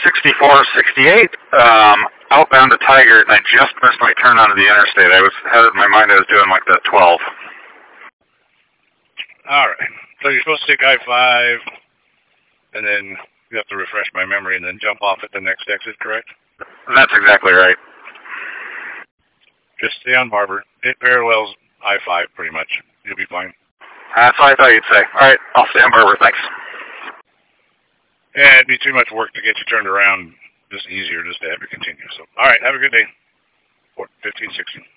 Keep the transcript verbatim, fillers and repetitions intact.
sixty-four sixty-eight, um, outbound to Tigert, and I just missed my turn onto the interstate. I was had it in my mind I was doing like the twelve. All right. So you're supposed to take I five, and then you have to refresh my memory, and then jump off at the next exit, correct? That's exactly right. Just stay on Barber. It parallels I five pretty much. You'll be fine. That's what I thought you'd say. All right, I'll stay on Barber. Thanks. Yeah, it'd be too much work to get you turned around. Just easier just to have you continue. So, all right, have a good day. fifteen sixteen.